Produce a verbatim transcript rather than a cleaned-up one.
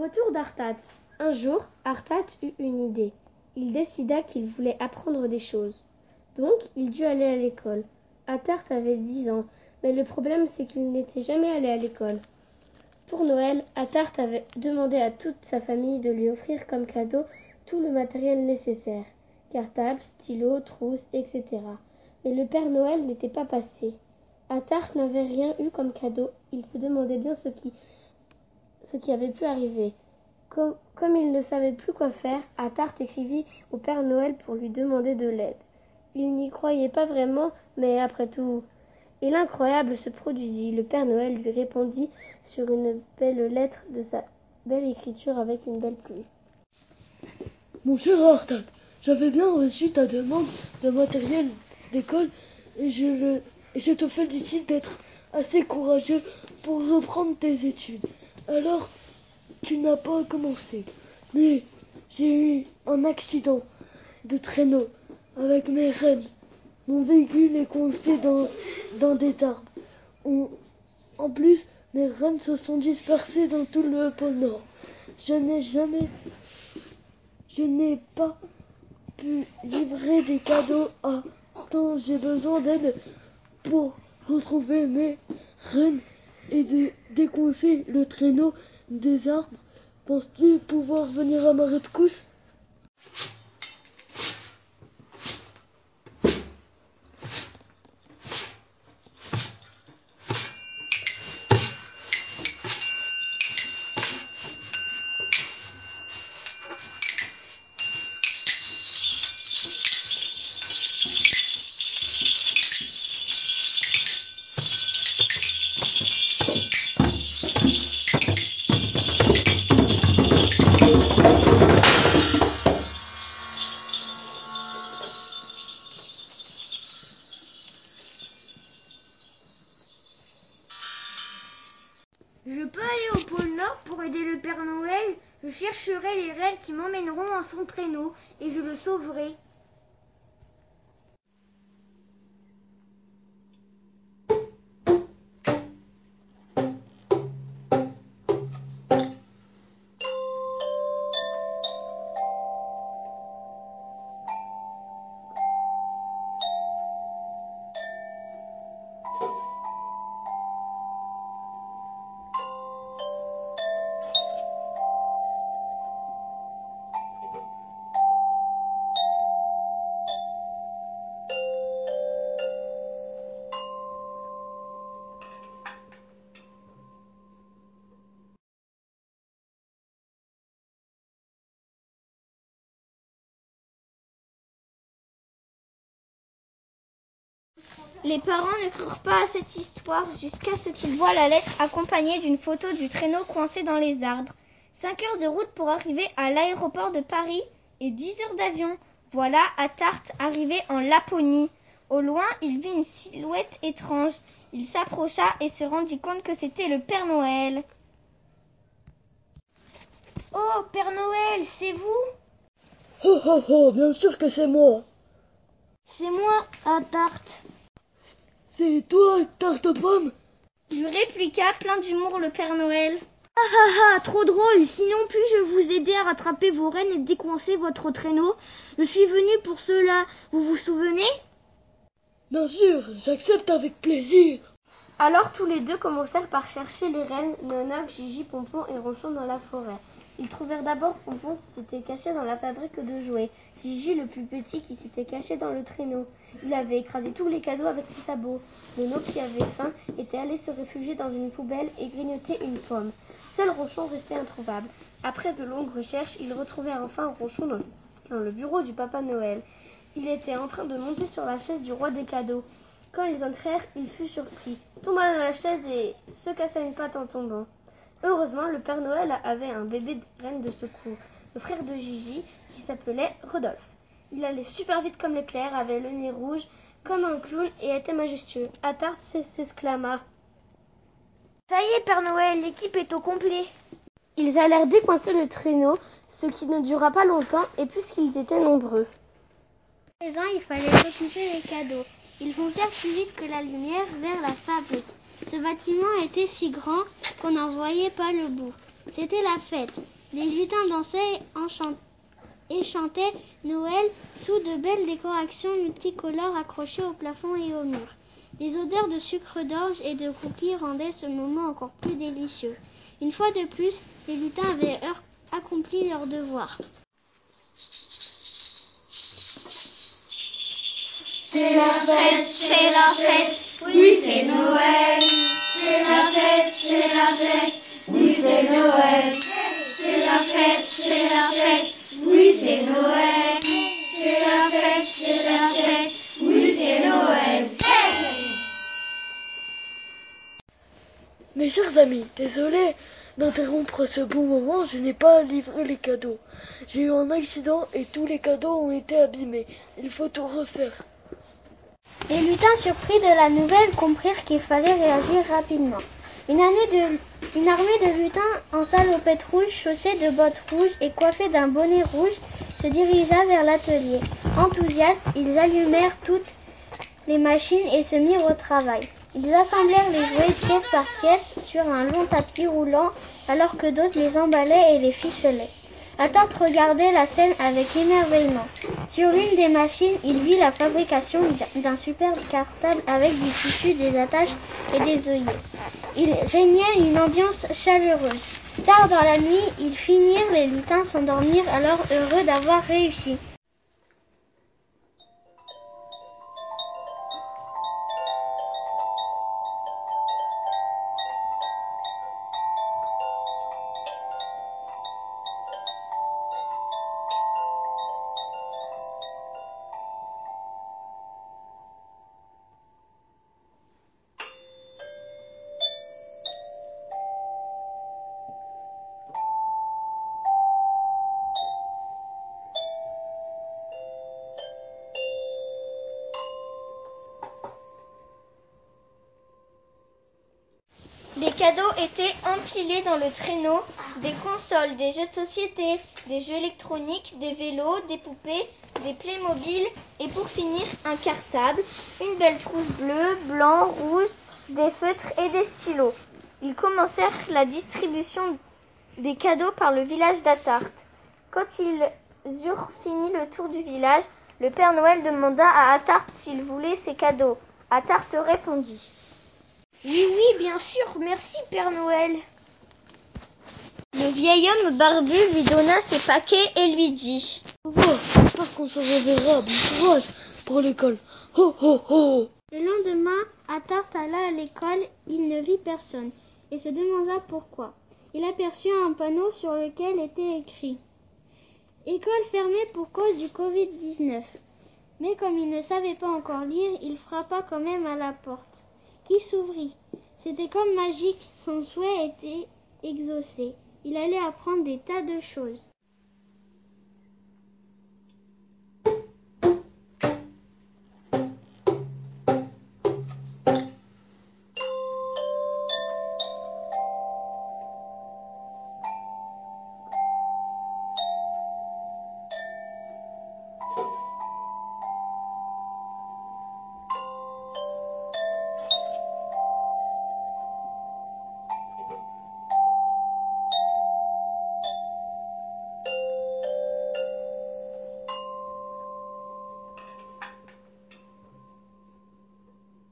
retour d'Artat. Un jour, Artat eut une idée. Il décida qu'il voulait apprendre des choses. Donc, il dut aller à l'école. Artat avait dix ans, mais le problème c'est qu'il n'était jamais allé à l'école. Pour Noël, Artat avait demandé à toute sa famille de lui offrir comme cadeau tout le matériel nécessaire, cartable, stylo, trousse, et cetera. Mais le Père Noël n'était pas passé. Artat n'avait rien eu comme cadeau. Il se demandait bien ce qui, ce qui avait pu arriver. Comme, comme il ne savait plus quoi faire, Artat écrivit au Père Noël pour lui demander de l'aide. Il n'y croyait pas vraiment, mais après tout... Et l'incroyable se produisit. Le Père Noël lui répondit sur une belle lettre de sa belle écriture avec une belle plume. Mon cher Artat, j'avais bien reçu ta demande de matériel d'école et je, le, et je te félicite d'être assez courageux pour reprendre tes études. Alors, tu n'as pas commencé, mais j'ai eu un accident de traîneau avec mes rennes. Mon véhicule est coincé dans, dans des arbres. On, en plus, mes rennes se sont dispersées dans tout le pôle Nord. Je n'ai jamais... Je n'ai pas pu livrer des cadeaux à temps. J'ai besoin d'aide pour retrouver mes rennes et de décoincer le traîneau des arbres. Penses-tu pouvoir venir à ma rescousse? Je peux aller au pôle Nord pour aider le Père Noël. Je chercherai les rennes qui m'emmèneront en son traîneau et je le sauverai. Les parents ne crurent pas à cette histoire jusqu'à ce qu'ils voient la lettre accompagnée d'une photo du traîneau coincé dans les arbres. Cinq heures de route pour arriver à l'aéroport de Paris et dix heures d'avion. Voilà Artat arrivé en Laponie. Au loin, il vit une silhouette étrange. Il s'approcha et se rendit compte que c'était le Père Noël. « Oh, Père Noël, c'est vous ?»« Oh oh oh, bien sûr que c'est moi. C'est moi, Artat. » C'est toi, tarte pomme? Lui répliqua plein d'humour le Père Noël. « Ah ah ah, trop drôle. Sinon puis-je vous aider à rattraper vos rennes et décoincer votre traîneau? Je suis venu pour cela. Vous vous souvenez ?» Bien sûr, j'accepte avec plaisir. Alors tous les deux commencèrent par chercher les rennes, Nonoc, Gigi, Pompon et Ronchon dans la forêt. Ils trouvèrent d'abord Pompon qui s'était caché dans la fabrique de jouets, Gigi le plus petit qui s'était caché dans le traîneau. Il avait écrasé tous les cadeaux avec ses sabots. Nonoc qui avait faim était allé se réfugier dans une poubelle et grignoter une pomme. Seul Ronchon restait introuvable. Après de longues recherches, ils retrouvèrent enfin Ronchon dans, dans le bureau du Papa Noël. Il était en train de monter sur la chaise du roi des cadeaux. Quand ils entrèrent, il fut surpris, tomba dans la chaise et se cassa une patte en tombant. Heureusement, le Père Noël avait un bébé de reine de secours, le frère de Gigi, qui s'appelait Rodolphe. Il allait super vite comme l'éclair, avait le nez rouge comme un clown et était majestueux. Artat s'exclama. « Ça y est, Père Noël, l'équipe est au complet. » Ils allèrent décoincer le traîneau, ce qui ne dura pas longtemps, et puisqu'ils étaient nombreux. À présent, il fallait recoucher les cadeaux. Ils foncèrent plus vite que la lumière vers la fabrique. Ce bâtiment était si grand qu'on n'en voyait pas le bout. C'était la fête. Les lutins dansaient et chantaient Noël sous de belles décorations multicolores accrochées au plafond et aux murs. Des odeurs de sucre d'orge et de cookies rendaient ce moment encore plus délicieux. Une fois de plus, les lutins avaient accompli leur devoir. C'est la fête, c'est la fête, oui c'est Noël. C'est la fête, c'est la fête, oui c'est Noël. C'est la fête, c'est la fête, oui c'est Noël. C'est la fête, c'est la fête, oui c'est Noël. Mes chers amis, désolé d'interrompre ce bon moment, je n'ai pas livré les cadeaux. J'ai eu un accident et tous les cadeaux ont été abîmés. Il faut tout refaire. Les lutins surpris de la nouvelle comprirent qu'il fallait réagir rapidement. Une, de, une armée de lutins en salopette rouge, chaussés de bottes rouges et coiffés d'un bonnet rouge se dirigea vers l'atelier. Enthousiastes, ils allumèrent toutes les machines et se mirent au travail. Ils assemblèrent les jouets pièce par pièce sur un long tapis roulant alors que d'autres les emballaient et les ficelaient. Attard regardait la scène avec émerveillement. Sur l'une des machines, il vit la fabrication d'un superbe cartable avec du tissu, des attaches et des œillets. Il régnait une ambiance chaleureuse. Tard dans la nuit, ils finirent, les lutins s'endormirent alors heureux d'avoir réussi. Les cadeaux étaient empilés dans le traîneau, des consoles, des jeux de société, des jeux électroniques, des vélos, des poupées, des Playmobil et pour finir un cartable, une belle trousse bleue, blanc, rouge, des feutres et des stylos. Ils commencèrent la distribution des cadeaux par le village d'Attard. Quand ils eurent fini le tour du village, le Père Noël demanda à Attard s'il voulait ses cadeaux. Attard répondit: Oui, oui, bien sûr, merci Père Noël. Le vieil homme barbu lui donna ses paquets et lui dit: Au revoir, j'espère qu'on se reverra. Bon courage pour l'école. Ho, ho, ho. Le lendemain, Attard alla à l'école, il ne vit personne et se demanda pourquoi. Il aperçut un panneau sur lequel était écrit « École fermée pour cause du covid dix-neuf ». Mais comme il ne savait pas encore lire, il frappa quand même à la porte, qui s'ouvrit. C'était comme magique, son souhait était exaucé. Il allait apprendre des tas de choses.